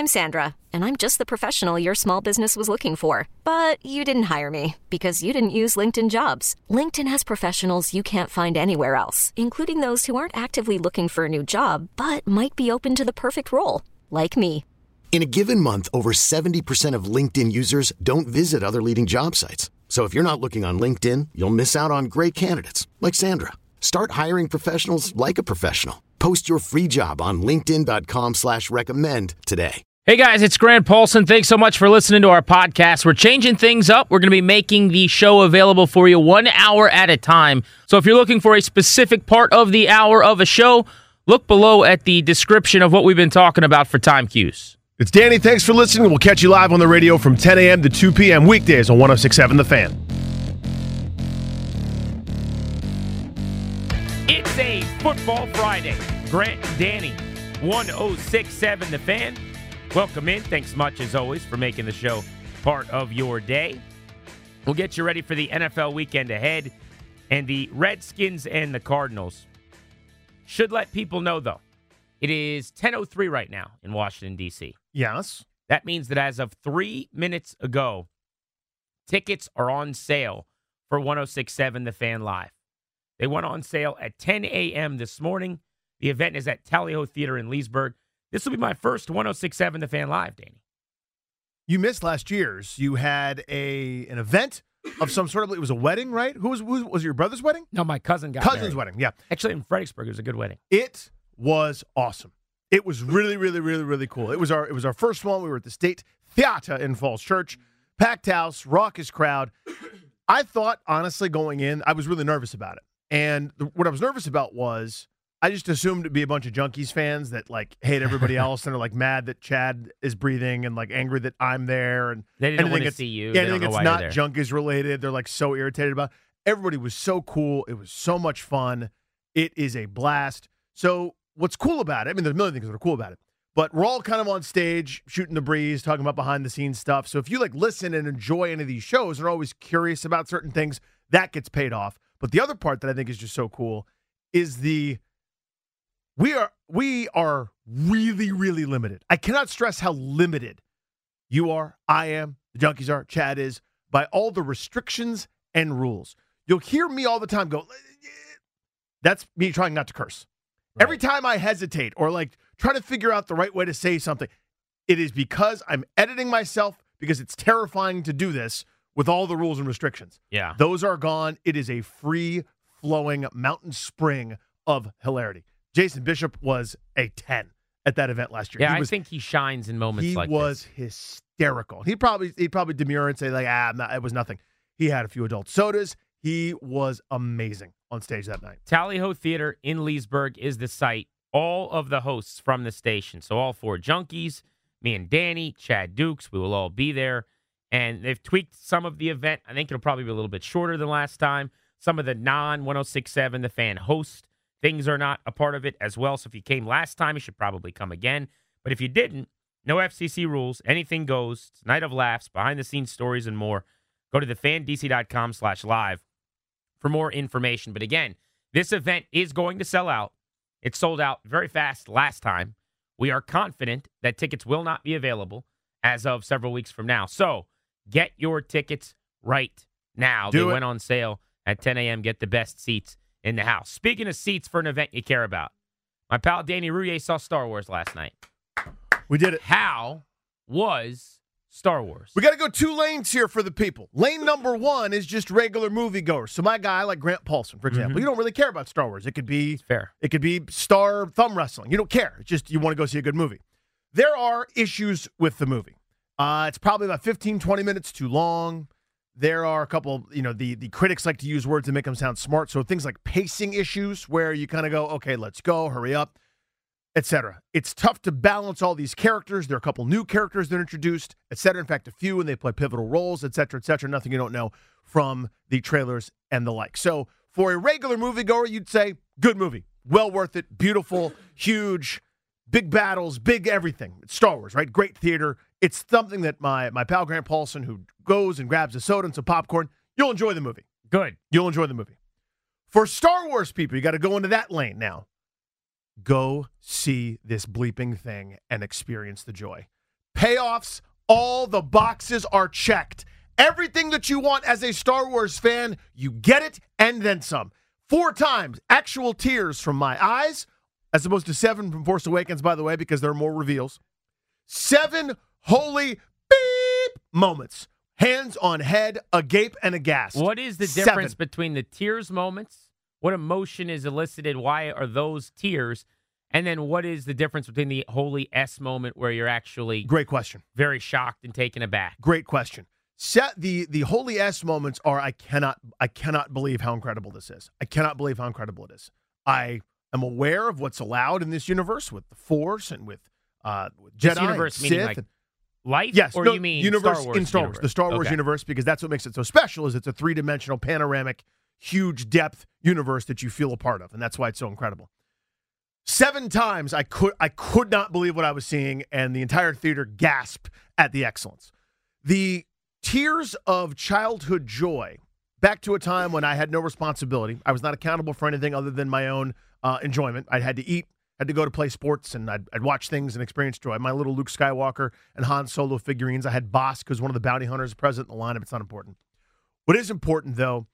I'm Sandra, and I'm just the professional your small business was looking for. But you didn't hire me because you didn't use LinkedIn Jobs. LinkedIn has professionals you can't find anywhere else, including those who aren't actively looking for a new job, but might be open to the perfect role, like me. In a given month, over 70% of LinkedIn users don't visit other leading job sites. So if you're not looking on LinkedIn, you'll miss out on great candidates like Sandra. Start hiring professionals like a professional. Post your free job on linkedin.com/recommend today. Hey guys, it's Grant Paulson. Thanks so much for listening to our podcast. We're changing things up. We're going to be making the show available for you 1 hour at a time. So if you're looking for a specific part of the hour of a show, look below at the description of what we've been talking about for time cues. It's Danny. Thanks for listening. We'll catch you live on the radio from 10 a.m. to 2 p.m. weekdays on 106.7 The Fan. It's a Football Friday. Grant and Danny, 106.7 The Fan. Welcome in. Thanks much, as always, for making the show part of your day. We'll get you ready for the NFL weekend ahead. And the Redskins and the Cardinals should let people know, though, it is 10:03 right now in Washington, D.C. Yes. That means that as of 3 minutes ago, tickets are on sale for 106.7 The Fan Live. They went on sale at 10 a.m. this morning. The event is at Tally Ho Theater in Leesburg. This will be my first 106.7 The Fan Live, Danny. You missed last year's. You had an event of some sort of, it was a wedding, right? Was it your brother's wedding? No, my cousin got Cousin's married. wedding, yeah. Actually, in Fredericksburg, it was a good wedding. It was awesome. It was really, really, really, really cool. It was our first one. We were at the State Theater in Falls Church. Packed house, raucous crowd. I thought, honestly, going in, I was really nervous about it. And what I was nervous about was I just assumed it'd be a bunch of Junkies fans that like hate everybody else and are like mad that Chad is breathing and like angry that I'm there. And they didn't want to see you. Yeah, anything that's not Junkies related, they're like so irritated about. Everybody was so cool. It was so much fun. It is a blast. So what's cool about it, I mean, there's a million things that are cool about it, but we're all kind of on stage shooting the breeze, talking about behind the scenes stuff. So if you like listen and enjoy any of these shows and are always curious about certain things, that gets paid off. But the other part that I think is just so cool is we are really, really limited. I cannot stress how limited you are, I am, the Junkies are, Chad is, by all the restrictions and rules. You'll hear me all the time go, that's me trying not to curse. Right. Every time I hesitate or like try to figure out the right way to say something, it is because I'm editing myself because it's terrifying to do this with all the rules and restrictions. Yeah. Those are gone. It is a free-flowing mountain spring of hilarity. Jason Bishop was a 10 at that event last year. Yeah, I think he shines in moments like this. He was hysterical. He'd probably demur and say, like, it was nothing. He had a few adult sodas. He was amazing on stage that night. Tally Ho Theater in Leesburg is the site. All of the hosts from the station, so all four Junkies, me and Danny, Chad Dukes, we will all be there. And they've tweaked some of the event. I think it'll probably be a little bit shorter than last time. Some of the non-106.7 The Fan host things are not a part of it as well. So if you came last time, you should probably come again. But if you didn't, no FCC rules. Anything goes. It's Night of Laughs, behind-the-scenes stories, and more. Go to thefandc.com/live for more information. But again, this event is going to sell out. It sold out very fast last time. We are confident that tickets will not be available as of several weeks from now. So get your tickets right now. They went on sale at 10 a.m. Get the best seats in the house. Speaking of seats for an event you care about, my pal Danny Rouillet saw Star Wars last night. We did it. How was Star Wars? We got to go 2 lanes here for the people. Lane number 1 is just regular moviegoers. So my guy, like Grant Paulson, for example, you don't really care about Star Wars. It could be fair. It could be star thumb wrestling. You don't care. It's just you want to go see a good movie. There are issues with the movie. It's probably about 15, 20 minutes too long. There are a couple, the critics like to use words that make them sound smart. So things like pacing issues where you kind of go, okay, let's go, hurry up, etc. It's tough to balance all these characters. There are a couple new characters that are introduced, etc. In fact, a few, and they play pivotal roles, etc., etc. Nothing you don't know from the trailers and the like. So for a regular moviegoer, you'd say, good movie, well worth it, beautiful, huge, big battles, big everything. It's Star Wars, right? Great theater. It's something that my pal Grant Paulson, who goes and grabs a soda and some popcorn, you'll enjoy the movie. Good. You'll enjoy the movie. For Star Wars people, you got to go into that lane now. Go see this bleeping thing and experience the joy. payoffs, all the boxes are checked. Everything that you want as a Star Wars fan, you get it and then some. 4 times actual tears from my eyes, as opposed to 7 from Force Awakens, by the way, because there are more reveals. 7 holy beep moments. Hands on head, agape and aghast. What is the 7. difference between the tears moments? What emotion is elicited? Why are those tears? And then what is the difference between the holy S moment where you're actually Great question. very shocked and taken aback? Great question. The holy S moments are I cannot believe how incredible this is. I cannot believe how incredible it is. I am aware of what's allowed in this universe with the Force and with Jedi This universe and meaning Sith. like life? Yes, or no, you mean universe Star Wars in Star Wars, universe? the Star Wars Okay. universe, because that's what makes it so special. Is it's a 3-dimensional, panoramic, huge depth universe that you feel a part of, and that's why it's so incredible. 7 times I could not believe what I was seeing, and the entire theater gasped at the excellence. The tears of childhood joy, back to a time when I had no responsibility. I was not accountable for anything other than my own enjoyment. I had to eat, had to go to play sports, and I'd watch things and experience joy. My little Luke Skywalker and Han Solo figurines. I had Bosk, who's one of the bounty hunters present in the lineup. It's not important. What is important, though,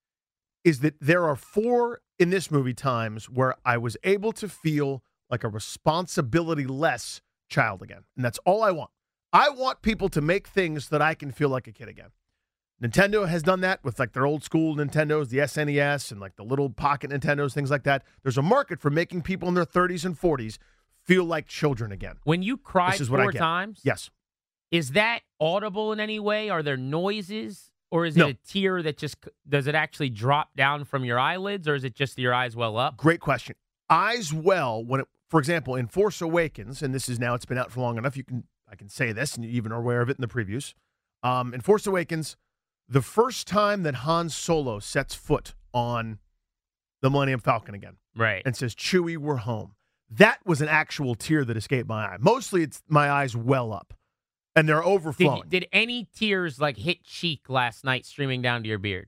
is that there are 4 in this movie times where I was able to feel like a responsibility-less child again. And that's all I want. I want people to make things that I can feel like a kid again. Nintendo has done that with like their old school Nintendos, the SNES, and like the little pocket Nintendos, things like that. There's a market for making people in their 30s and 40s feel like children again. When you cried This is what I 4 get. times, Yes. is that audible in any way? Are there noises? Or is No. it a tear that just, does it actually drop down from your eyelids, or is it just your eyes well up? Great question. Eyes well, for example, in Force Awakens, and this is now, it's been out for long enough, I can say this, and you even are aware of it in the previews. In Force Awakens, the first time that Han Solo sets foot on the Millennium Falcon again Right. and says, Chewie, we're home, that was an actual tear that escaped my eye. Mostly it's my eyes well up, and they're overflowing. Did any tears like hit cheek last night streaming down to your beard?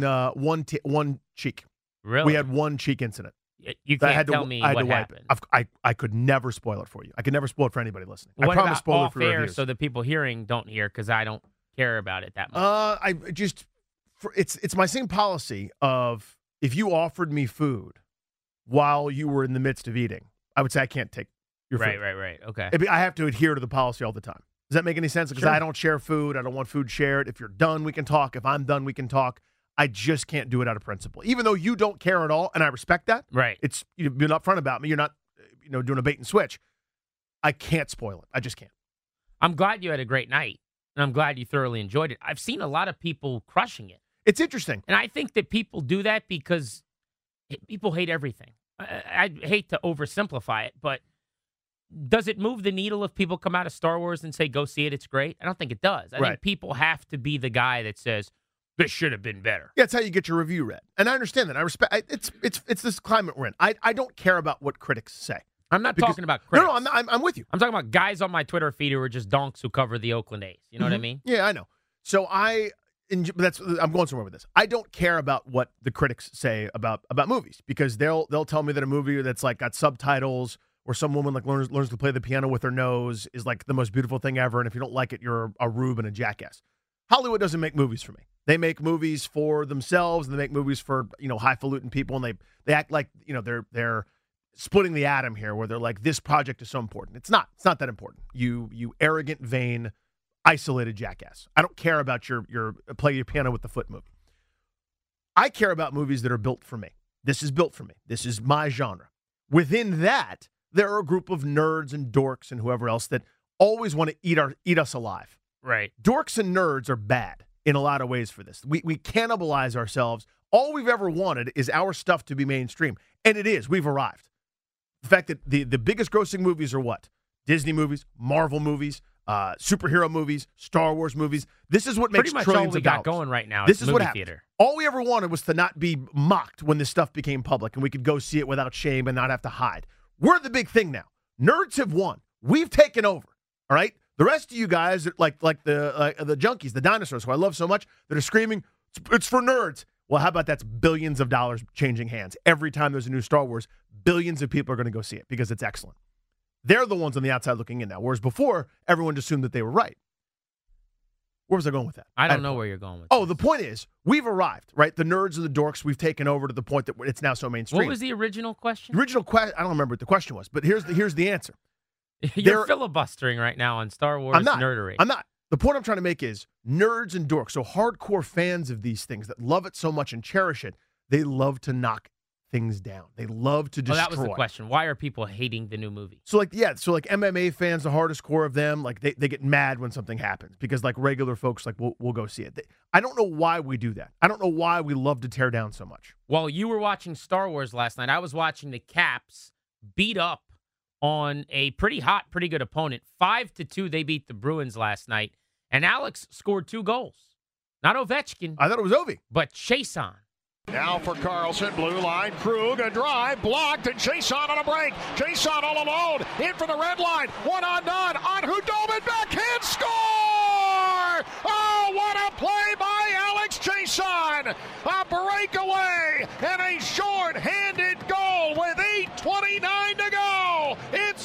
One cheek. Really? We had one cheek incident. You that I can't had to, tell me I had what to wipe. happened. I could never spoil it for you. I could never spoil it for anybody listening. What I promise about spoil it off for air reviews. so the people hearing don't hear because I don't care about it that much? I just it's my same policy of if you offered me food while you were in the midst of eating, I would say I can't take your food. Right. Okay. I have to adhere to the policy all the time. Does that make any sense? Because Sure. I don't share food. I don't want food shared. If you're done, we can talk. If I'm done, we can talk. I just can't do it out of principle. Even though you don't care at all, and I respect that. Right. It's you've been upfront about me. You're not, doing a bait and switch. I can't spoil it. I just can't. I'm glad you had a great night, and I'm glad you thoroughly enjoyed it. I've seen a lot of people crushing it. It's interesting. And I think that people do that because people hate everything. I hate to oversimplify it, but does it move the needle if people come out of Star Wars and say, go see it, it's great? I don't think it does. I Right. think people have to be the guy that says, this should have been better. Yeah, it's how you get your review read, and I understand that. I respect. It's this climate we're in. I don't care about what critics say. I'm not Because- talking about critics. No, I'm with you. I'm talking about guys on my Twitter feed who are just donks who cover the Oakland A's. You know what I mean? Yeah, I know. So I'm going somewhere with this. I don't care about what the critics say about movies because they'll tell me that a movie that's like got subtitles or some woman like learns to play the piano with her nose is like the most beautiful thing ever, and if you don't like it, you're a rube and a jackass. Hollywood doesn't make movies for me. They make movies for themselves, and they make movies for highfalutin people, and they act like they're splitting the atom here, where they're like, this project is so important. It's not. It's not that important. You arrogant, vain, isolated jackass. I don't care about your play your piano with the foot movie. I care about movies that are built for me. This is built for me. This is my genre. Within that, there are a group of nerds and dorks and whoever else that always want to eat us alive. Right. Dorks and nerds are bad in a lot of ways for this. We cannibalize ourselves. All we've ever wanted is our stuff to be mainstream. And it is. We've arrived. The fact that the biggest grossing movies are what? Disney movies, Marvel movies, superhero movies, Star Wars movies. This is what makes Pretty much trillions all we of got dollars. going right now. This is is what movie happened. theater. All we ever wanted was to not be mocked when this stuff became public and we could go see it without shame and not have to hide. We're the big thing now. Nerds have won. We've taken over. All right? The rest of you guys, like the junkies, the dinosaurs, who I love so much, that are screaming, it's for nerds. Well, how about that's billions of dollars changing hands. Every time there's a new Star Wars, billions of people are going to go see it because it's excellent. They're the ones on the outside looking in now. Whereas before, everyone just assumed that they were right. Where was I going with that? I don't know where you're going with Oh, this. the point is, we've arrived, right? The nerds and the dorks, we've taken over to the point that it's now so mainstream. What was the original question? The original question? I don't remember what the question was, but here's the answer. You're filibustering right now on Star Wars nerdery. I'm not. The point I'm trying to make is nerds and dorks, so hardcore fans of these things that love it so much and cherish it, they love to knock things down. They love to destroy. That was the question. Why are people hating the new movie? So MMA fans, the hardest core of them, like they get mad when something happens because like regular folks like we'll go see it. I don't know why we do that. I don't know why we love to tear down so much. While you were watching Star Wars last night, I was watching the Caps beat up on a pretty hot, pretty good opponent. 5-2, they beat the Bruins last night, and Alex scored 2 goals. Not Ovechkin. I thought it was Ovi. But Chiasson. Now for Carlson, blue line, Krug, a drive, blocked, and Chiasson on a break. Chiasson all alone, in for the red line, 1-on-none, on Hudobin, backhand, score! Oh, what a play by Alex Chiasson! A breakaway, and a short-handed goal with 8:29 to go! It's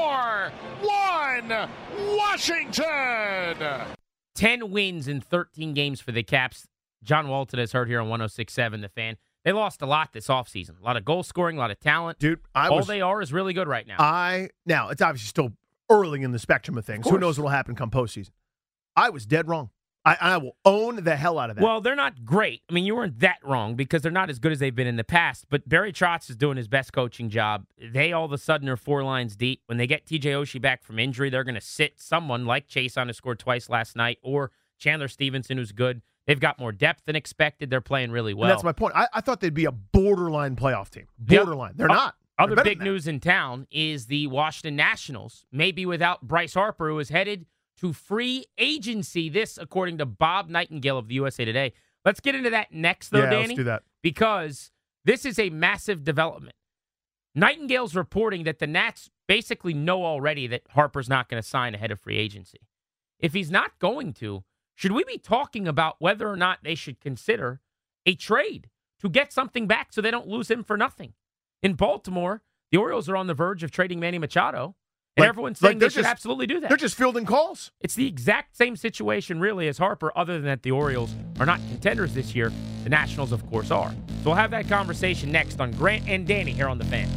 4-1, Washington! 10 wins in 13 games for the Caps. John Walton has heard here on 106.7 The Fan. They lost a lot this offseason. A lot of goal scoring, a lot of talent. Dude, all they are is really good right now. Now, it's obviously still early in the spectrum of things. Who knows what will happen come postseason? I was dead wrong. I will own the hell out of that. Well, they're not great. I mean, you weren't that wrong because they're not as good as they've been in the past. But Barry Trotz is doing his best coaching job. They all of a sudden are 4 lines deep. When they get TJ Oshie back from injury, they're going to sit someone like Chiasson, who scored twice last night, or Chandler Stevenson, who's good. They've got more depth than expected. They're playing really well. And that's my point. I thought they'd be a borderline playoff team. Borderline. They're not. Other big news in town is the Washington Nationals, maybe without Bryce Harper, who is headed to free agency. This, according to Bob Nightingale of the USA Today. Let's get into that next, though, Danny. Let's do that. Because this is a massive development. Nightingale's reporting that the Nats basically know already that Harper's not going to sign ahead of free agency. If he's not going to, should we be talking about whether or not they should consider a trade to get something back so they don't lose him for nothing? In Baltimore, the Orioles are on the verge of trading Manny Machado, and everyone's saying they should absolutely do that. They're just fielding calls. It's the exact same situation, really, as Harper, other than that the Orioles are not contenders this year. The Nationals, of course, are. So we'll have that conversation next on Grant and Danny here on The Fan.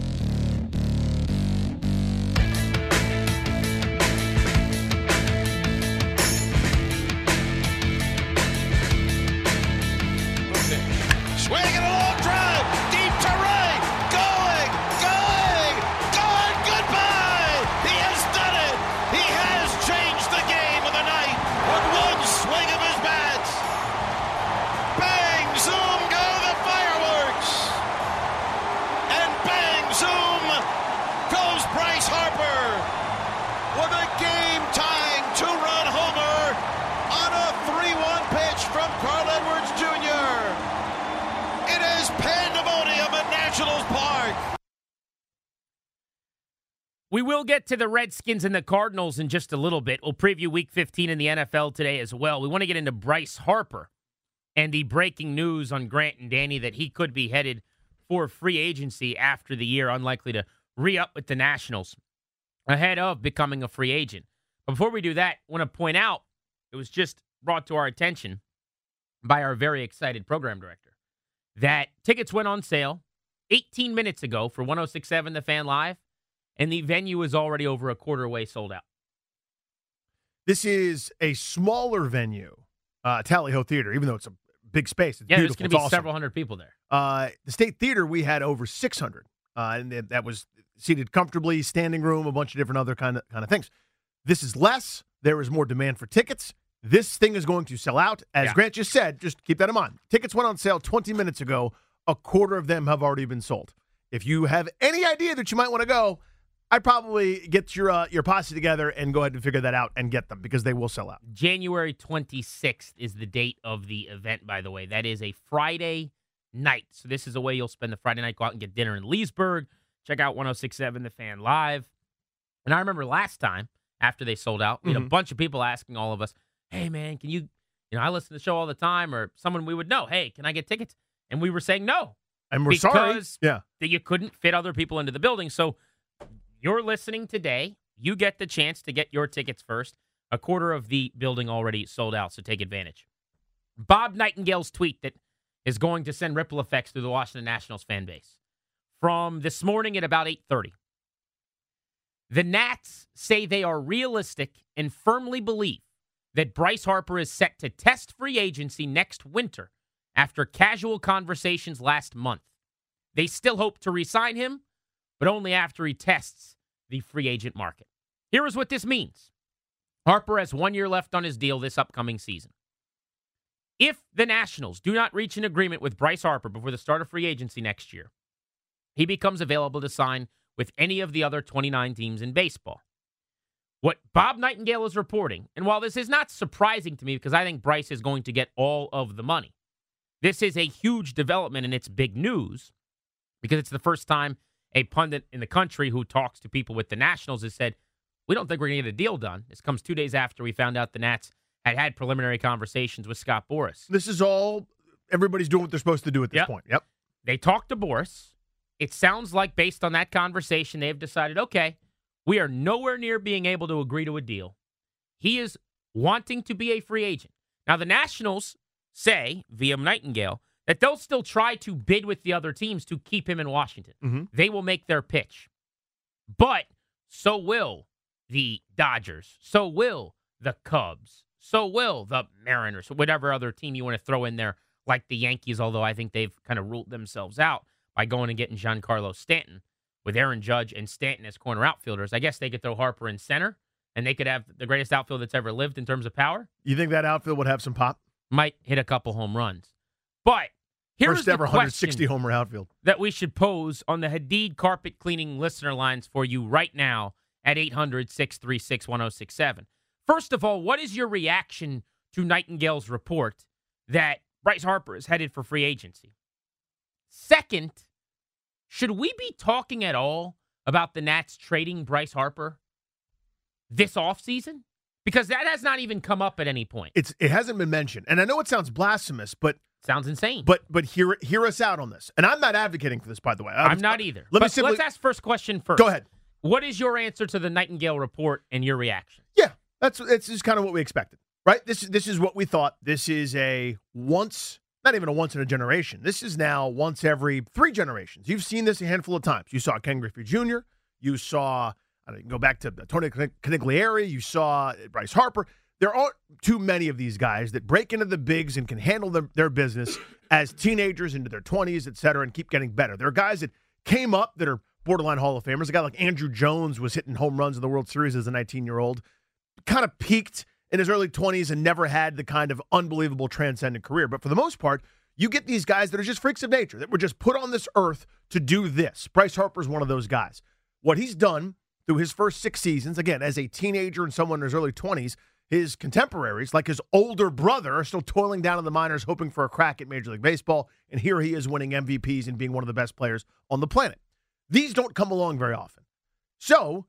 Swinging a long drive, deep to right, going, goodbye! He has done it! He has changed the game of the night with one swing of his bat. Bang, zoom, go the fireworks! And bang, zoom, goes Bryce Harper with a game-tying 2-run homer on a 3-1 pitch from Carl Edwards Jr. It is pandemonium at Nationals Park. We will get to the Redskins and the Cardinals in just a little bit. We'll preview Week 15 in the NFL today as well. We want to get into Bryce Harper and the breaking news on Grant and Danny that he could be headed for free agency after the year, unlikely to re-up with the Nationals ahead of becoming a free agent. But before we do that, I want to point out, it was just brought to our attention by our very excited program director, that tickets went on sale 18 minutes ago for 106.7 The Fan Live, and the venue is already over a quarter way sold out. This is a smaller venue, Tally Ho Theater, even though it's a big space. It's there's beautiful. going to be awesome. several hundred people there. The State Theater, we had over 600, and that was seated comfortably, standing room, a bunch of different other kind of things. This is less. There is more demand for tickets. This thing is going to sell out. As Grant just said, just keep that in mind. Tickets went on sale 20 minutes ago. A quarter of them have already been sold. If you have any idea that you might want to go, I'd probably get your posse together and go ahead and figure that out and get them because they will sell out. January 26th is the date of the event, by the way. That is a Friday night. So this is a way you'll spend the Friday night, go out and get dinner in Leesburg. Check out 106.7 The Fan Live. And I remember last time, after they sold out, we had a bunch of people asking all of us, hey, man, can you I listen to the show all the time, or someone we would know, hey, can I get tickets? And we were saying no. And we're sorry. Because that you couldn't fit other people into the building. So you're listening today, you get the chance to get your tickets first. A quarter of the building already sold out, so take advantage. Bob Nightingale's tweet that is going to send ripple effects through the Washington Nationals fan base. From this morning at about 8:30. The Nats say they are realistic and firmly believe that Bryce Harper is set to test free agency next winter after casual conversations last month. They still hope to re-sign him, but only after he tests the free agent market. Here is what this means. Harper has 1 year left on his deal this upcoming season. If the Nationals do not reach an agreement with Bryce Harper before the start of free agency next year, he becomes available to sign with any of the other 29 teams in baseball. What Bob Nightingale is reporting, and while this is not surprising to me because I think Bryce is going to get all of the money, this is a huge development and it's big news because it's the first time a pundit in the country who talks to people with the Nationals has said, we don't think we're going to get a deal done. This comes 2 days after we found out the Nats had preliminary conversations with Scott Boras. This is all, everybody's doing what they're supposed to do at this point. Yep. They talked to Boras. It sounds like based on that conversation, they've decided, okay, we are nowhere near being able to agree to a deal. He is wanting to be a free agent. Now, the Nationals say, via Nightingale, that they'll still try to bid with the other teams to keep him in Washington. Mm-hmm. They will make their pitch. But so will the Dodgers. So will the Cubs. So will the Mariners. Whatever other team you want to throw in there, like the Yankees, although I think they've kind of ruled themselves out by going and getting Giancarlo Stanton with Aaron Judge and Stanton as corner outfielders. I guess they could throw Harper in center, and they could have the greatest outfield that's ever lived in terms of power. You think that outfield would have some pop? Might hit a couple home runs. But here's First the ever 160 question homer outfield that we should pose on the Hadid carpet cleaning listener lines for you right now at 800-636-1067. First of all, what is your reaction to Nightingale's report that Bryce Harper is headed for free agency? Second, should we be talking at all about the Nats trading Bryce Harper this offseason? Because that has not even come up at any point. It hasn't been mentioned. And I know it sounds blasphemous, but sounds insane. But hear us out on this. And I'm not advocating for this, by the way. I'm not either. Let's ask first question first. Go ahead. What is your answer to the Nightingale report and your reaction? Yeah, it's just kind of what we expected, right? This is what we thought. This is not even a once in a generation. This is now once every 3 generations. You've seen this a handful of times. You saw Ken Griffey Jr. You saw, go back to Tony Conigliere. You saw Bryce Harper. There aren't too many of these guys that break into the bigs and can handle their business as teenagers into their 20s, et cetera, and keep getting better. There are guys that came up that are borderline Hall of Famers. A guy like Andrew Jones was hitting home runs in the World Series as a 19-year-old. Kind of peaked in his early 20s and never had the kind of unbelievable transcendent career. But for the most part, you get these guys that are just freaks of nature, that were just put on this earth to do this. Bryce Harper's one of those guys. What he's done through his first 6 seasons, again, as a teenager and someone in his early 20s, his contemporaries, like his older brother, are still toiling down in the minors hoping for a crack at Major League Baseball, and here he is winning MVPs and being one of the best players on the planet. These don't come along very often. So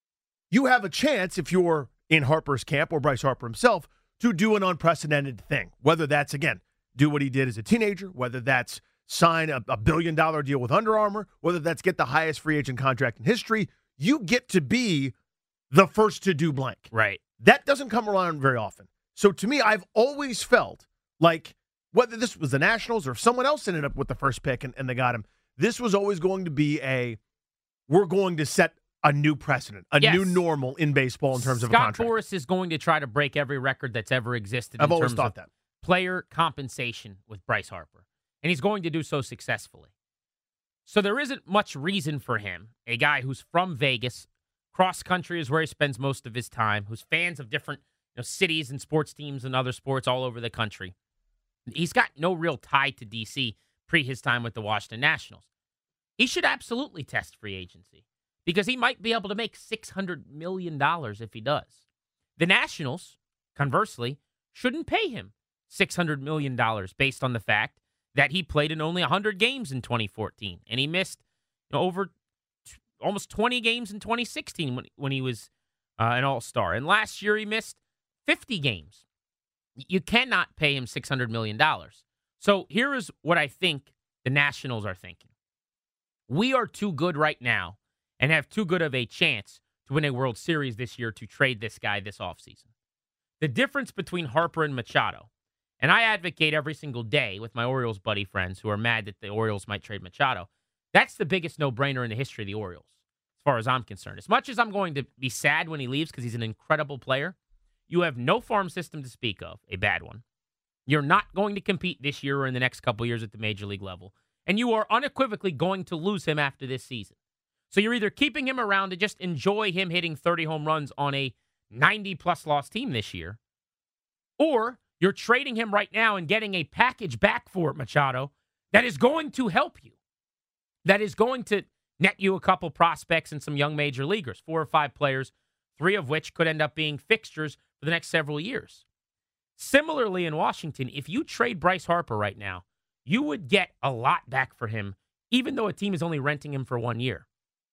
you have a chance, if you're in Harper's camp or Bryce Harper himself, to do an unprecedented thing. Whether that's, again, do what he did as a teenager, whether that's sign a $1 billion deal with Under Armour, whether that's get the highest free agent contract in history, you get to be the first to do blank. Right. That doesn't come around very often. So to me, I've always felt like whether this was the Nationals or if someone else ended up with the first pick and they got him, this was always going to be we're going to set a new precedent, a new normal in baseball in terms of a contract. Scott Boras is going to try to break every record that's ever existed I've always thought that. Player compensation with Bryce Harper. And he's going to do so successfully. So there isn't much reason for him, a guy who's from Vegas, cross country is where he spends most of his time, who's fans of different cities and sports teams and other sports all over the country. He's got no real tie to D.C. pre his time with the Washington Nationals. He should absolutely test free agency because he might be able to make $600 million if he does. The Nationals, conversely, shouldn't pay him $600 million based on the fact that he played in only 100 games in 2014, and he missed over almost 20 games in 2016 when he was an All-Star. And last year he missed 50 games. You cannot pay him $600 million. So here is what I think the Nationals are thinking. We are too good right now and have too good of a chance to win a World Series this year to trade this guy this offseason. The difference between Harper and Machado, and I advocate every single day with my Orioles buddy friends who are mad that the Orioles might trade Machado, that's the biggest no-brainer in the history of the Orioles, as far as I'm concerned. As much as I'm going to be sad when he leaves because he's an incredible player, you have no farm system to speak of, a bad one. You're not going to compete this year or in the next couple years at the major league level, and you are unequivocally going to lose him after this season. So you're either keeping him around to just enjoy him hitting 30 home runs on a 90-plus loss team this year, or you're trading him right now and getting a package back for Machado that is going to help you, that is going to net you a couple prospects and some young major leaguers, 4 or 5 players, 3 of which could end up being fixtures for the next several years. Similarly, in Washington, if you trade Bryce Harper right now, you would get a lot back for him, even though a team is only renting him for 1 year.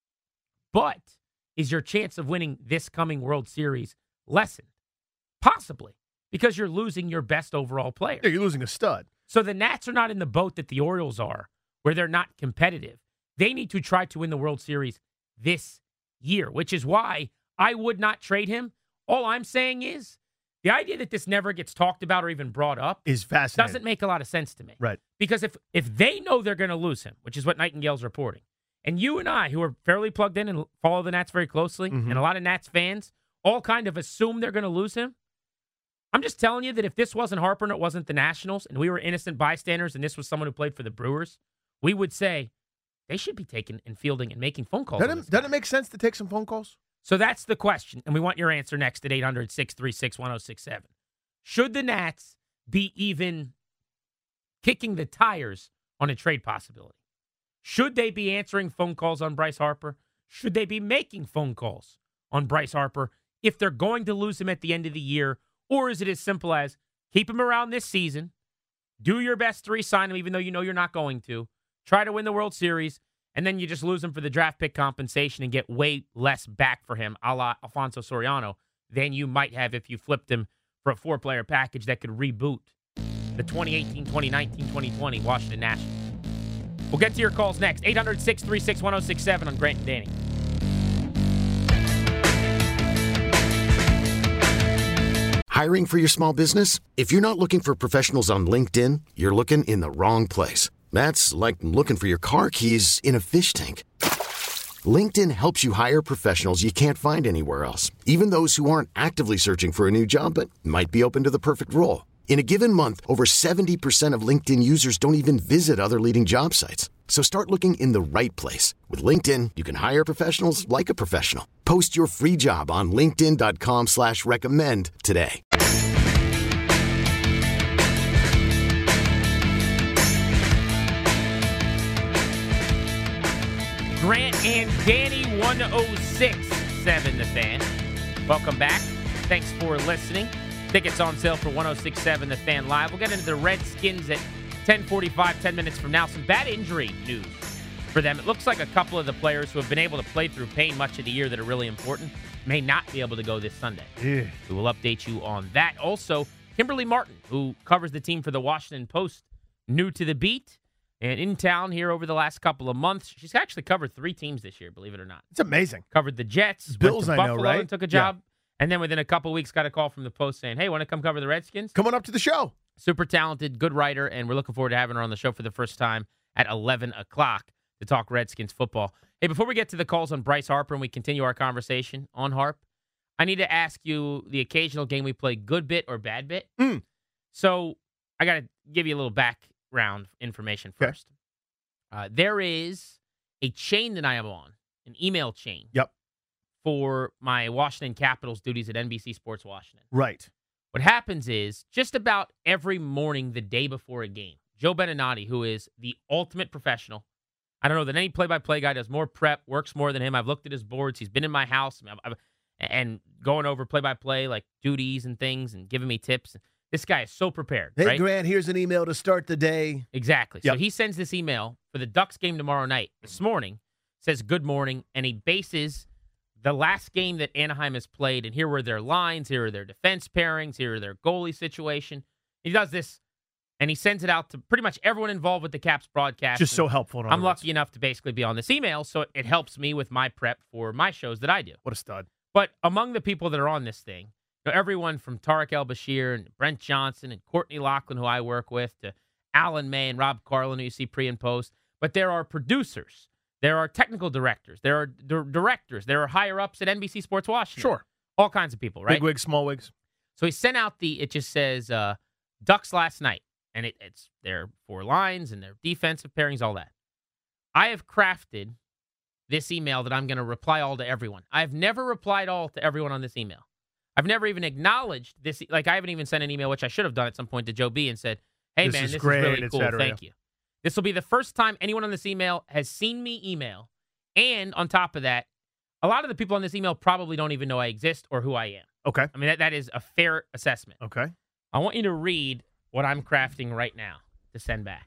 But is your chance of winning this coming World Series lessened? Possibly, because you're losing your best overall player. Yeah, you're losing a stud. So the Nats are not in the boat that the Orioles are, where they're not competitive. They need to try to win the World Series this year, which is why I would not trade him. All I'm saying is the idea that this never gets talked about or even brought up Is fascinating. doesn't make a lot of sense to me. Right. Because if they know they're going to lose him, which is what Nightingale's reporting, and you and I, who are fairly plugged in and follow the Nats very closely, and a lot of Nats fans, all kind of assume they're going to lose him, I'm just telling you that if this wasn't Harper and it wasn't the Nationals, and we were innocent bystanders, and this was someone who played for the Brewers, we would say they should be taking and fielding and making phone calls. Doesn't it make sense to take some phone calls? So that's the question, and we want your answer next at 800-636-1067. Should the Nats be even kicking the tires on a trade possibility? Should they be answering phone calls on Bryce Harper? Should they be making phone calls on Bryce Harper if they're going to lose him at the end of the year? Or is it as simple as keep him around this season, do your best to re-sign him even though you know you're not going to, try to win the World Series, and then you just lose him for the draft pick compensation and get way less back for him, a la Alfonso Soriano, than you might have if you flipped him for a 4-player package that could reboot the 2018, 2019, 2020 Washington Nationals. We'll get to your calls next. 800-636-1067 on Grant and Danny. Hiring for your small business? If you're not looking for professionals on LinkedIn, you're looking in the wrong place. That's like looking for your car keys in a fish tank. LinkedIn helps you hire professionals you can't find anywhere else, even those who aren't actively searching for a new job but might be open to the perfect role. In a given month, over 70% of LinkedIn users don't even visit other leading job sites. So start looking in the right place. With LinkedIn, you can hire professionals like a professional. Post your free job on linkedin.com/recommend today. Grant and Danny, 106.7 The Fan. Welcome back. Thanks for listening. Tickets on sale for 106.7 The Fan Live. We'll get into the Redskins at 10:45, 10 minutes from now. Some bad injury news for them. It looks like a couple of the players who have been able to play through pain much of the year that are really important may not be able to go this Sunday. Yeah. We will update you on that. Also, Kimberly Martin, who covers the team for the Washington Post, new to the beat and in town here over the last couple of months. She's actually covered 3 teams this year, believe it or not. It's amazing. Covered the Jets, Bills, went to I know, Buffalo right? and took a job. And then within a couple of weeks, got a call from the Post saying, hey, want to come cover the Redskins? Coming up to the show. Super talented, good writer, and we're looking forward to having her on the show for the first time at 11 o'clock to talk Redskins football. Hey, before we get to the calls on Bryce Harper and we continue our conversation on Harp, I need to ask you the occasional game we play, good bit or bad bit. So I got to give you a little background information first. There is a chain that I am on, an email chain. Yep. For my Washington Capitals duties at NBC Sports Washington. Right. What happens is, just about every morning the day before a game, Joe Beninati, who is the ultimate professional, I don't know that any play-by-play guy does more prep, works more than him. I've looked at his boards. He's been in my house and going over play-by-play, like duties and things, and giving me tips. This guy is so prepared. Hey, right? Grant, here's an email to start the day. Exactly. Yep. So he sends this email for the Ducks game tomorrow night. This morning, says good morning, and he bases the last game that Anaheim has played, and here were their lines, here are their defense pairings, here are their goalie situation. He does this And he sends it out to pretty much everyone involved with the Caps broadcast. Just so helpful. I'm lucky enough to basically be on this email, so it helps me with my prep for my shows that I do. What a stud. But among the people that are on this thing, everyone from Tarek El-Bashir and Brent Johnson and Courtney Lachlan, who I work with, to Alan May and Rob Carlin, who you see pre and post. But there are producers. There are technical directors. There are directors. There are higher-ups at NBC Sports Washington. Sure. All kinds of people, right? Big wigs, small wigs. So he sent out it just says, Ducks last night. And it's their 4 lines and their defensive pairings, all that. I have crafted this email that I'm going to reply all to everyone. I've never replied all to everyone on this email. I've never even acknowledged this. Like, I haven't even sent an email, which I should have done at some point, to Joe B and said, hey, man, this is really cool. Thank you. This will be the first time anyone on this email has seen me email. And on top of that, a lot of the people on this email probably don't even know I exist or who I am. Okay. I mean, that is a fair assessment. Okay. I want you to read what I'm crafting right now to send back.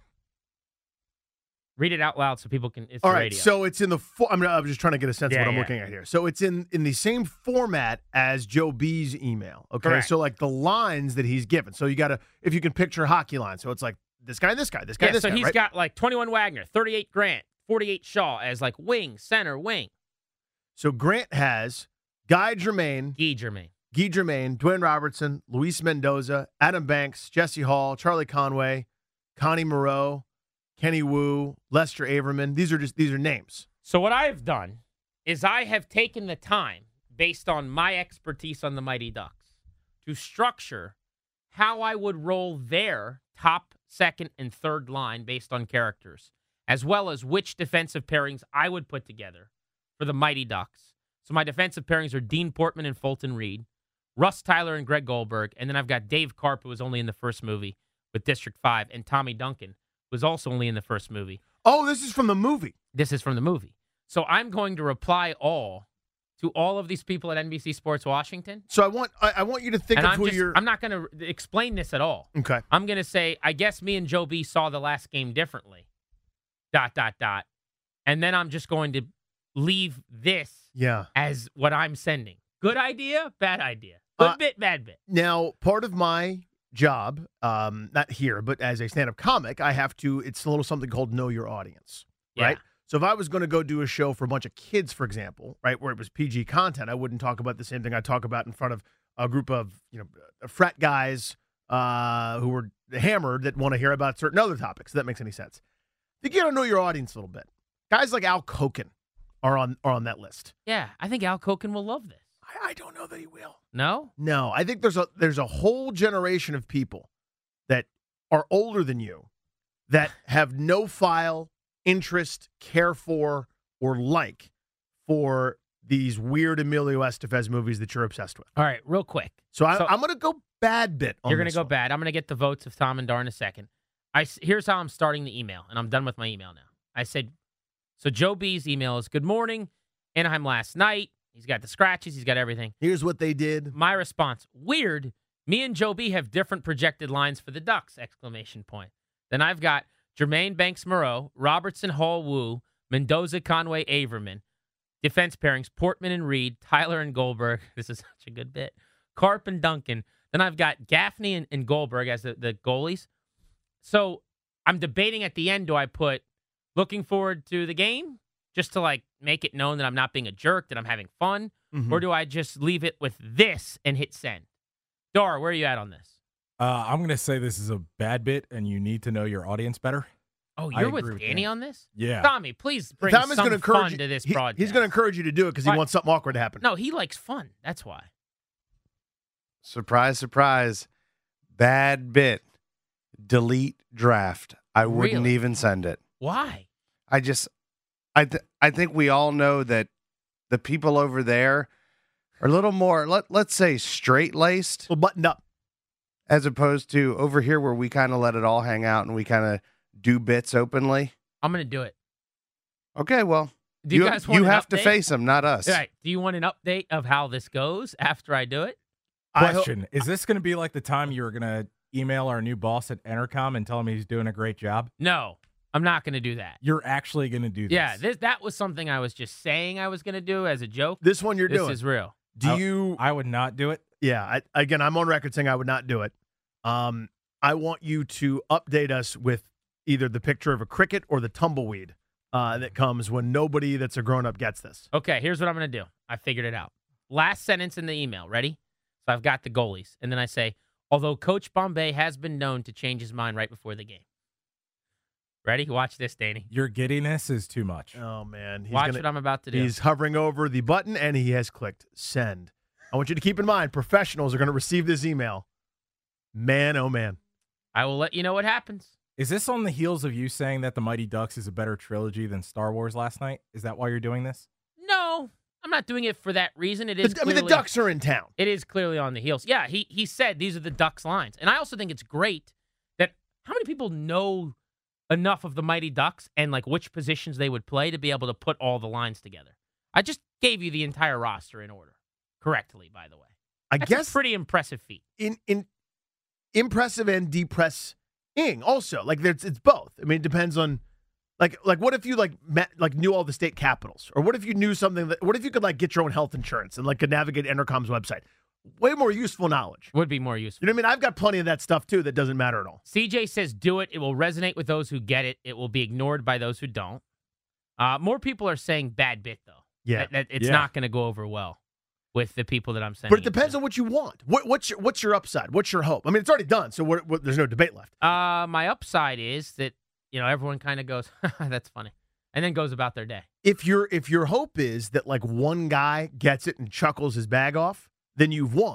Read it out loud so people can. It's all the right. radio. So it's in the. I'm just trying to get a sense of what I'm looking at here. So it's in the same format as Joe B's email. Okay. Correct. So like the lines that he's given. So you got to, if you can picture hockey lines. So it's like this guy, this guy, this guy, this guy. So he's right? got like 21 Wagner, 38 Grant, 48 Shaw as like wing, center, wing. So Grant has Guy Germain, Guy Germain, Dwayne Robertson, Luis Mendoza, Adam Banks, Jesse Hall, Charlie Conway, Connie Moreau, Kenny Wu, Lester Averman. These are names. So what I have done is I have taken the time, based on my expertise on the Mighty Ducks, to structure how I would roll their top, second, and third line based on characters, as well as which defensive pairings I would put together for the Mighty Ducks. So my defensive pairings are Dean Portman and Fulton Reed, Russ Tyler and Greg Goldberg, and then I've got Dave Karp, who was only in the first movie with District 5, and Tommy Duncan, who was also only in the first movie. Oh, this is from the movie. This is from the movie. So I'm going to reply all to all of these people at NBC Sports Washington. So I want you to think of who you're. I'm not going to explain this at all. Okay. I'm going to say, I guess me and Joe B saw the last game differently. ... And then I'm just going to leave this as what I'm sending. Good idea, bad idea. Good bit, bad bit. Now, part of my job, not here, but as a stand-up comic, I have to, it's a little something called know your audience, right? So if I was going to go do a show for a bunch of kids, for example, right, where it was PG content, I wouldn't talk about the same thing I talk about in front of a group of, frat guys who were hammered that want to hear about certain other topics. If that makes any sense. You got to know your audience a little bit. Guys like Al Koken are on that list. Yeah, I think Al Koken will love this. I don't know that he will. No? No, I think there's a whole generation of people that are older than you that have no file, interest, care for, or like for these weird Emilio Estevez movies that you're obsessed with. All right, real quick. So I'm going to go bad bit on You're going to go one. bad. I'm going to get the votes of Tom and Dar in a second. Here's how I'm starting the email, and I'm done with my email now. I said, so Joe B's email is, good morning, Anaheim last night. He's got the scratches. He's got everything. Here's what they did. My response, weird. Me and Joe B have different projected lines for the Ducks, ! Then I've got Jermaine Banks Moreau, Robertson Hall Wu, Mendoza Conway Averman, defense pairings, Portman and Reed, Tyler and Goldberg. This is such a good bit. Karp and Duncan. Then I've got Gaffney and Goldberg as the goalies. So I'm debating at the end, do I put looking forward to the game? Just to make it known that I'm not being a jerk, that I'm having fun? Mm-hmm. Or do I just leave it with this and hit send? Dar, where are you at on this? I'm going to say this is a bad bit, and you need to know your audience better. Oh, you're with Danny on this? Yeah. Tommy, please bring some fun to this broadcast. He's going to encourage you to do it because he wants something awkward to happen. No, he likes fun. That's why. Surprise, surprise. Bad bit. Delete draft. I wouldn't even send it. Why? I think we all know that the people over there are a little more, let's say, straight-laced. Well, buttoned up. As opposed to over here where we kind of let it all hang out and we kind of do bits openly. I'm going to do it. Okay, well, do you guys want you an have update? to face them, not us. All right. Do you want an update of how this goes after I do it? Question, is this going to be like the time you were going to email our new boss at Entercom and tell him he's doing a great job? No, I'm not going to do that. You're actually going to do this? Yeah, that was something I was just saying I was going to do as a joke. This one you're doing. This is real. I would not do it. Yeah, I'm on record saying I would not do it. I want you to update us with either the picture of a cricket or the tumbleweed that comes when nobody that's a grown-up gets this. Okay, here's what I'm going to do. I figured it out. Last sentence in the email. Ready? So I've got the goalies. And then I say, although Coach Bombay has been known to change his mind right before the game. Ready? Watch this, Danny. Your giddiness is too much. Oh, man. Watch what I'm about to do. He's hovering over the button, and he has clicked send. I want you to keep in mind, professionals are going to receive this email. Man, oh, man. I will let you know what happens. Is this on the heels of you saying that The Mighty Ducks is a better trilogy than Star Wars last night? Is that why you're doing this? No, I'm not doing it for that reason. It is. The Ducks are in town. It is clearly on the heels. Yeah, he said these are the Ducks lines. And I also think it's great that how many people know enough of the Mighty Ducks and like which positions they would play to be able to put all the lines together. I just gave you the entire roster in order correctly, by the way. That's guess a pretty impressive feat. In impressive and depressing also. Like it's both. I mean, it depends on like what if you knew all the state capitals, or what if you knew something that, what if you could like get your own health insurance and like could navigate Entercom's website? Way more useful knowledge. Would be more useful. You know what I mean? I've got plenty of that stuff too that doesn't matter at all. CJ says do it. It will resonate with those who get it. It will be ignored by those who don't. More people are saying bad bit though. Yeah. That it's not going to go over well with the people that I'm sending. But it depends on what you want. What's your upside? What's your hope? I mean, it's already done, so there's no debate left. My upside is that everyone kind of goes, that's funny, and then goes about their day. If your hope is that like one guy gets it and chuckles his bag off, then you've won.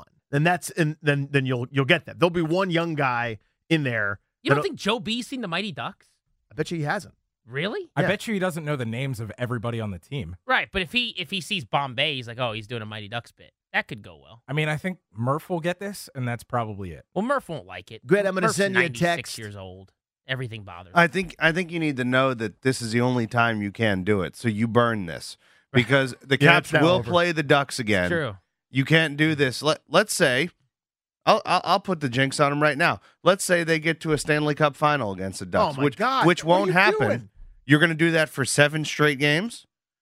Then you'll get that. There'll be one young guy in there. You don't think Joe B's seen the Mighty Ducks? I bet you he hasn't. Really? I bet you he doesn't know the names of everybody on the team. Right, but if he sees Bombay, he's like, oh, he's doing a Mighty Ducks bit. That could go well. I mean, I think Murph will get this, and that's probably it. Well, Murph won't like it. Good, I'm going to send you a 96 text. Years old. Everything bothers him. I think you need to know that this is the only time you can do it. So you burn this because the Caps will play the Ducks again. True. You can't do this. Let's say, I'll put the jinx on them right now. Let's say they get to a Stanley Cup final against the Ducks, oh my God. which What won't are you happen. doing? You're going to do that for 7 straight games?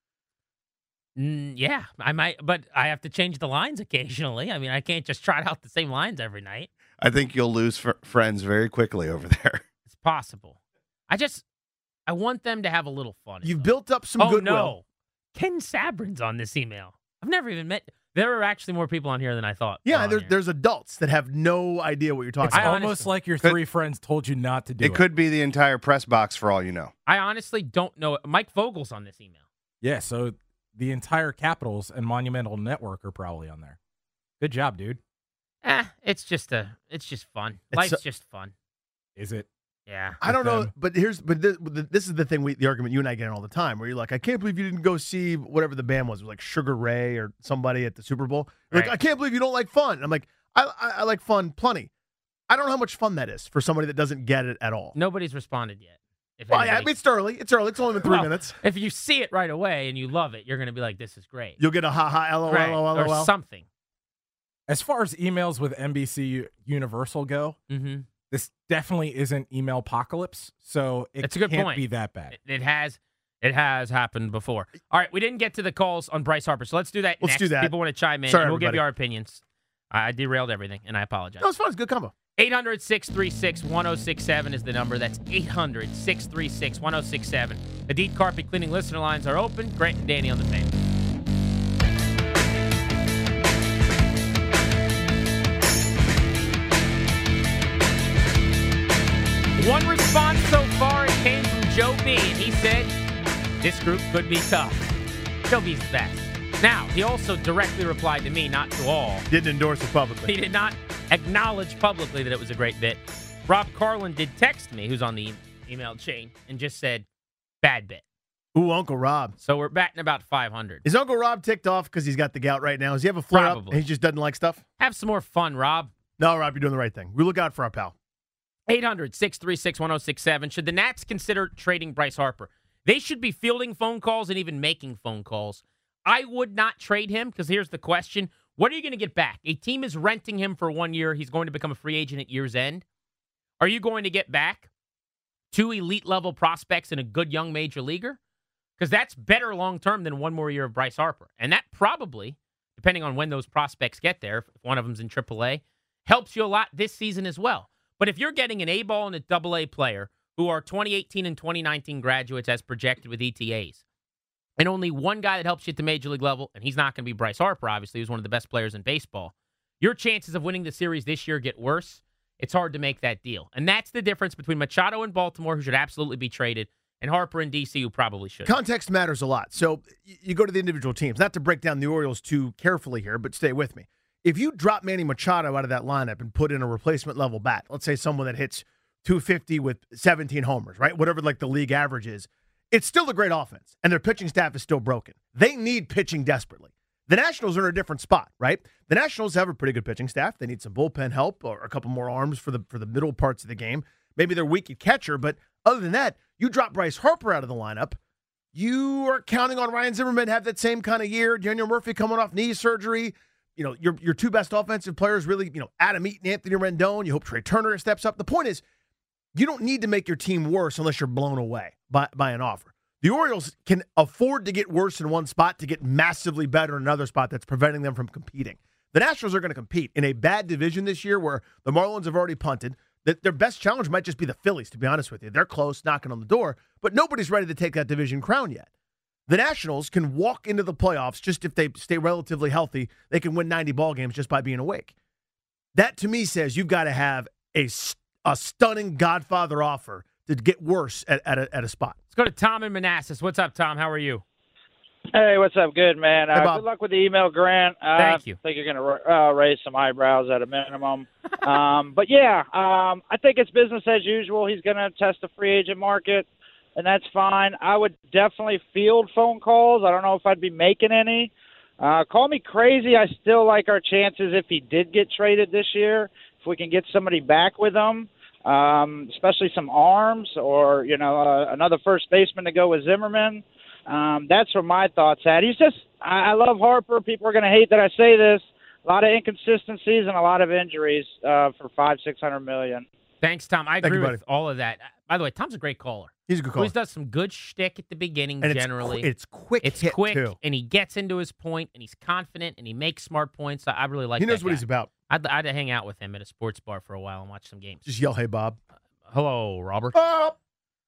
Yeah, I might, but I have to change the lines occasionally. I mean, I can't just trot out the same lines every night. I think you'll lose friends very quickly over there. It's possible. I want them to have a little fun. You've built up some Oh, goodwill. no. Ken Sabrin's on this email. I've never even met. There are actually more people on here than I thought. Yeah, there's adults that have no idea what you're talking It's about. almost like your 3 friends told you not to do it. It could be the entire press box for all you know. I honestly don't know. Mike Vogel's on this email. Yeah, so the entire Capitals and Monumental Network are probably on there. Good job, dude. It's just fun. Life's just fun. Is it? Yeah. I don't know, them. but this is the thing, the argument you and I get in all the time, where you're like, I can't believe you didn't go see whatever the band was. It was like Sugar Ray or somebody at the Super Bowl. You're Right. like, I can't believe you don't like fun. I'm like, I like fun plenty. I don't know how much fun that is for somebody that doesn't get it at all. Nobody's responded yet. Well, I mean, it's early. It's early. It's only been 3 minutes. If you see it right away and you love it, you're going to be like, this is great. You'll get a ha-ha, LOL, Right. LOL, Or LOL. something. As far as emails with NBC Universal go, Mm-hmm. this definitely isn't email apocalypse, so it That's a good can't point. be that bad. It has happened before. All right, we didn't get to the calls on Bryce Harper, so let's do that Let's next. do that. People want to chime in, Sorry, and we'll give everybody. you our opinions. I derailed everything, and I apologize. No, it's fun. It's a good combo. 800-636-1067 is the number. That's 800-636-1067. The Deep Carpet Cleaning listener lines are open. Grant and Danny on the Fan. One response so far, it came from Joe B, and he said, this group could be tough. Joe B's the best. Now, he also directly replied to me, not to all. Didn't endorse it publicly. He did not acknowledge publicly that it was a great bit. Rob Carlin did text me, who's on the email chain, and just said, bad bit. Ooh, Uncle Rob. So we're batting about 500. Is Uncle Rob ticked off because he's got the gout right now? Does he have a flare up Probably. and he just doesn't like stuff? Have some more fun, Rob. No, Rob, you're doing the right thing. We look out for our pal. 800-636-1067. Should the Nats consider trading Bryce Harper? They should be fielding phone calls and even making phone calls. I would not trade him because here's the question. What are you going to get back? A team is renting him for 1 year. He's going to become a free agent at year's end. Are you going to get back 2 elite-level prospects and a good young major leaguer? Because that's better long-term than 1 more year of Bryce Harper. And that probably, depending on when those prospects get there, if one of them's in AAA, helps you a lot this season as well. But if you're getting an A-ball and a double-A player who are 2018 and 2019 graduates as projected with ETAs, and only one guy that helps you at the major league level, and he's not going to be Bryce Harper, obviously, who's one of the best players in baseball, your chances of winning the series this year get worse. It's hard to make that deal. And that's the difference between Machado in Baltimore, who should absolutely be traded, and Harper in D.C., who probably should. Context matters a lot. So you go to the individual teams. Not to break down the Orioles too carefully here, but stay with me. If you drop Manny Machado out of that lineup and put in a replacement-level bat, let's say someone that hits 250 with 17 homers, right? Whatever like the league average is, it's still a great offense, and their pitching staff is still broken. They need pitching desperately. The Nationals are in a different spot, right? The Nationals have a pretty good pitching staff. They need some bullpen help or a couple more arms for the middle parts of the game. Maybe they're weak at catcher, but other than that, you drop Bryce Harper out of the lineup, you are counting on Ryan Zimmerman to have that same kind of year. Daniel Murphy coming off knee surgery. Your two best offensive players really, Adam Eaton, Anthony Rendon. You hope Trey Turner steps up. The point is, you don't need to make your team worse unless you're blown away by an offer. The Orioles can afford to get worse in one spot to get massively better in another spot that's preventing them from competing. The Nationals are going to compete in a bad division this year where the Marlins have already punted. Their best challenge might just be the Phillies, to be honest with you. They're close, knocking on the door, but nobody's ready to take that division crown yet. The Nationals can walk into the playoffs just if they stay relatively healthy. They can win 90 ball games just by being awake. That, to me, says you've got to have a stunning Godfather offer to get worse at a spot. Let's go to Tom in Manassas. What's up, Tom? How are you? Hey, what's up? Good, man. Hey, Bob. Good luck with the email, Grant. Thank you. I think you're going to raise some eyebrows at a minimum. But, yeah, I think it's business as usual. He's going to test the free agent market, and that's fine. I would definitely field phone calls. I don't know if I'd be making any. Call me crazy. I still like our chances if he did get traded this year, if we can get somebody back with him. Especially some arms or, another first baseman to go with Zimmerman. That's where my thoughts at. I love Harper. People are going to hate that I say this. A lot of inconsistencies and a lot of injuries for $500-600 million. Thanks, Tom. I agree with all of that. By the way, Tom's a great caller. He's a good caller. Always does some good shtick at the beginning, and generally. It's quick. It's hit quick, too. and he gets into his point, and he's confident, and he makes smart points. I really like that. He knows what guy. he's about. I'd hang out with him at a sports bar for a while and watch some games. Just yell, "Hey, Bob." Hello, Robert. Bob!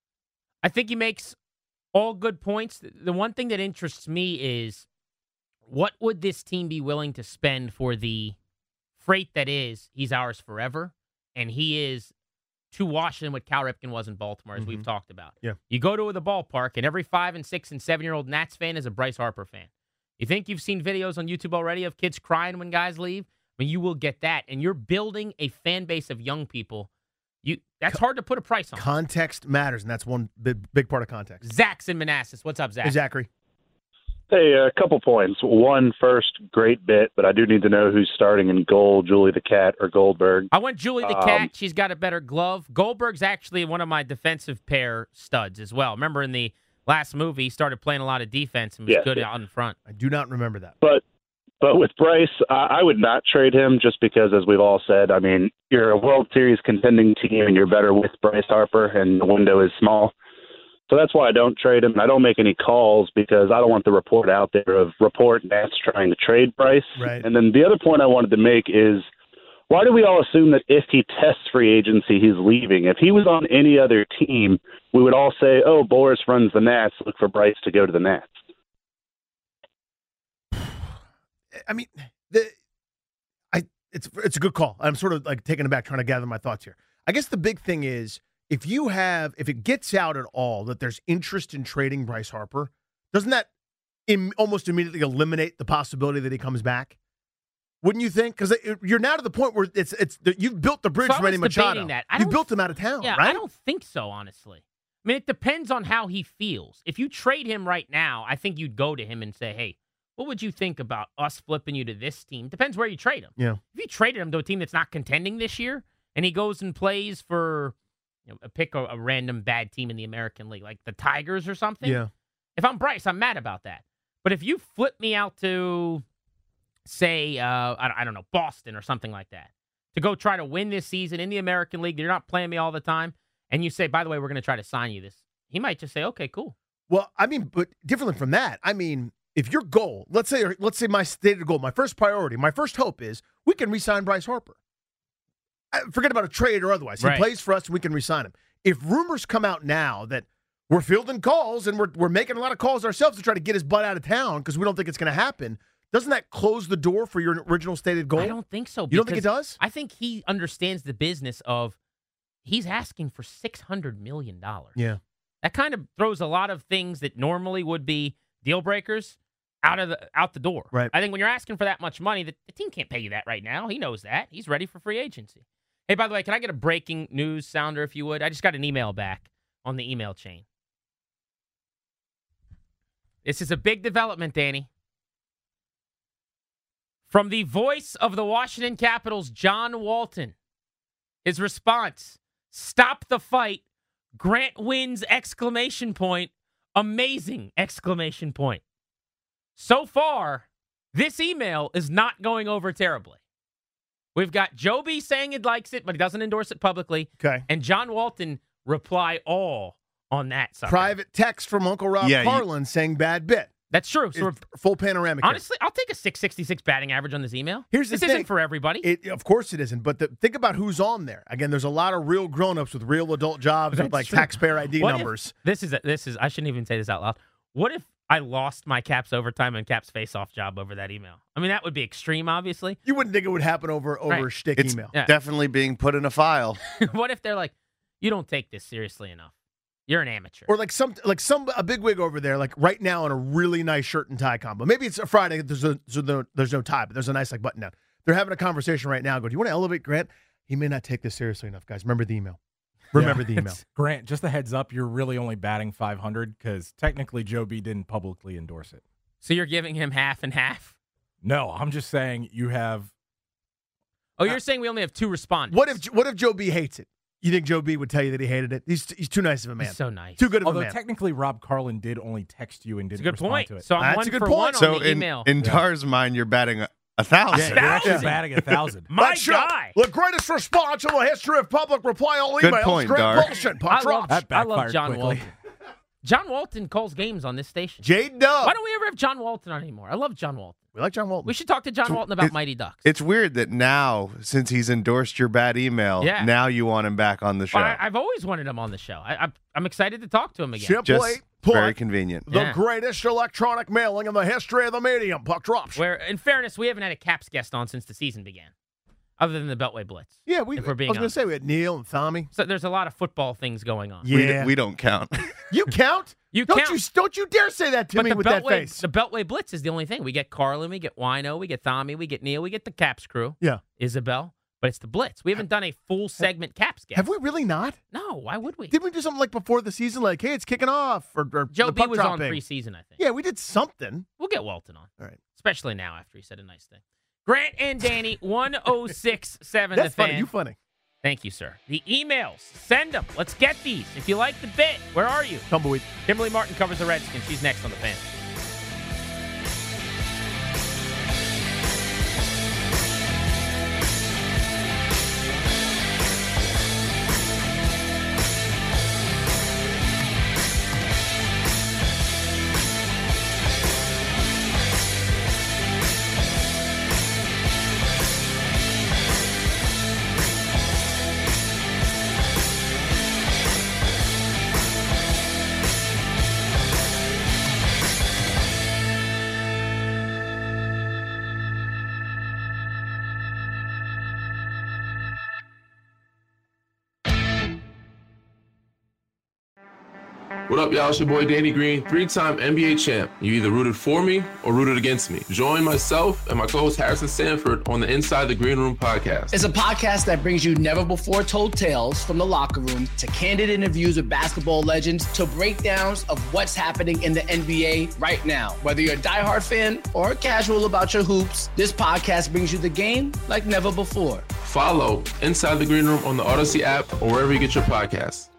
I think he makes all good points. The one thing that interests me is what would this team be willing to spend for the freight that is he's ours forever, and he is to Washington what Cal Ripken was in Baltimore, as we've talked about. Yeah. You go to the ballpark, and every 5 and 6 and 7-year-old Nats fan is a Bryce Harper fan. You think you've seen videos on YouTube already of kids crying when guys leave? I mean, you will get that, and you're building a fan base of young people. That's hard to put a price on. Context matters, and that's one big part of context. Zach's in Manassas. What's up, Zach? Hey, Zachary. Hey, a couple points. One, first, great bit, but I do need to know who's starting in goal, Julie the Cat or Goldberg. I went Julie the Cat. She's got a better glove. Goldberg's actually one of my defensive pair studs as well. Remember in the last movie, he started playing a lot of defense and was good out in front. I do not remember that. But with Bryce, I would not trade him just because, as we've all said, I mean, you're a World Series contending team and you're better with Bryce Harper, and the window is small. So that's why I don't trade him. And I don't make any calls because I don't want the report out there of Nats trying to trade Bryce. Right. And then the other point I wanted to make is, why do we all assume that if he tests free agency, he's leaving? If he was on any other team, we would all say, oh, Boris runs the Nats, look for Bryce to go to the Nats. I mean, it's a good call. I'm sort of like taken aback trying to gather my thoughts here. I guess the big thing is if it gets out at all that there's interest in trading Bryce Harper, doesn't that almost immediately eliminate the possibility that he comes back? Wouldn't you think? Because you're now to the point where you've built the bridge So for Manny Machado. You built him out of town, right? I don't think so, honestly. I mean, it depends on how he feels. If you trade him right now, I think you'd go to him and say, hey, what would you think about us flipping you to this team? Depends where you trade him. Yeah. If you traded him to a team that's not contending this year and he goes and plays for, pick a random bad team in the American League, like the Tigers or something. Yeah. If I'm Bryce, I'm mad about that. But if you flip me out to, say, I don't know, Boston or something like that, to go try to win this season in the American League, you're not playing me all the time, and you say, by the way, we're going to try to sign you this, he might just say, okay, cool. Well, I mean, but differently from that, I mean, if your goal, let's say my stated goal, my first priority, my first hope is we can re-sign Bryce Harper. Forget about a trade or otherwise. He Right. plays for us, and we can re-sign him. If rumors come out now that we're fielding calls and we're making a lot of calls ourselves to try to get his butt out of town because we don't think it's going to happen, doesn't that close the door for your original stated goal? I don't think so. You don't think it because does? I think he understands the business of he's asking for $600 million. Yeah. That kind of throws a lot of things that normally would be deal breakers out the door. Right. I think when you're asking for that much money, the team can't pay you that right now. He knows that. He's ready for free agency. Hey, by the way, can I get a breaking news sounder, if you would? I just got an email back on the email chain. This is a big development, Danny. From the voice of the Washington Capitals, John Walton. His response, stop the fight. Grant wins, exclamation point. Amazing, exclamation point. So far, this email is not going over terribly. We've got Joe B saying he likes it, but he doesn't endorse it publicly. Okay. And John Walton reply all on that side. Private text from Uncle Rob Carlin saying bad bit. That's true. So It's full panoramic. honestly, I'll take a 666 batting average on this email. Here's the this thing. isn't for everybody. Of course it isn't. But think about who's on there. Again, there's a lot of real grown-ups with real adult jobs with That's true. taxpayer ID What if- numbers. This is I shouldn't even say this out loud. What if I lost my Caps overtime and Caps face-off job over that email? I mean, that would be extreme, obviously. You wouldn't think it would happen over Right. a shtick It's email. Yeah. definitely being put in a file. What if they're like, you don't take this seriously enough? You're an amateur. Or like a big wig over there, like right now in a really nice shirt and tie combo. Maybe it's a Friday. There's no tie, but there's a nice button down. They're having a conversation right now. Go, do you want to elevate Grant? He may not take this seriously enough, guys. Remember the email. Remember the email. Grant, just a heads up, you're really only batting 500 because technically Joe B didn't publicly endorse it. So you're giving him half and half? No, I'm just saying you have. Oh, you're saying we only have two respondents. What if Joe B hates it? You think Joe B would tell you that he hated it? He's too nice of a man. He's so nice. Too good of Although a man. technically Rob Carlin did only text you and It's didn't a good respond point. to it. So I'm That's one a good for point. one So on the email. in Dar's mind, you're batting 1,000. Yeah, you're actually 1,000. batting 1,000. My Let's show guy. The greatest response in the history of public reply all Good emails. point, Grant Dar. Paulson. I Puck love, drops. That I love backfired John quickly. Walton. John Walton calls games on this station. J-Dub. Why don't we ever have John Walton on anymore? I love John Walton. We like John Walton. We should talk to John Walton about Mighty Ducks. It's weird that now, since he's endorsed your bad email, Yeah. now you want him back on the show. Well, I've always wanted him on the show. I'm excited to talk to him again. Simply Just put, very convenient. the Yeah. greatest electronic mailing in the history of the medium. Puck drops. Where, in fairness, we haven't had a Caps guest on since the season began, other than the Beltway Blitz. Yeah, if we're I was being going to honest. say we had Neil and Tommy. So there's a lot of football things going on. Yeah. We don't count. You count? You don't count. Don't you dare say that to But me the with Beltway, that face. the Beltway Blitz is the only thing. We get Carlin, we get Wino, we get Tommy, we get Neil, we get the Caps crew. Yeah. Isabel. But it's the Blitz. We haven't done a full segment Caps guest. Have we really not? No, why would we? Didn't we do something like before the season, like, hey, it's kicking off? Or Joe the B puck was dropping? on preseason, I think. Yeah, we did something. We'll get Walton on. All right. Especially now after he said a nice thing. Grant and Danny, 1067 That's The Fan. funny. You funny. Thank you, sir. The emails, send them. Let's get these. If you like the bit, where are you? Tumbleweed. Kimberly Martin covers the Redskins. She's next on The Fan. What up, y'all? It's your boy Danny Green, 3-time NBA champ. You either rooted for me or rooted against me. Join myself and my co-host Harrison Sanford on the Inside the Green Room podcast. It's a podcast that brings you never-before-told tales from the locker room to candid interviews with basketball legends to breakdowns of what's happening in the NBA right now. Whether you're a diehard fan or casual about your hoops, this podcast brings you the game like never before. Follow Inside the Green Room on the Odyssey app or wherever you get your podcasts.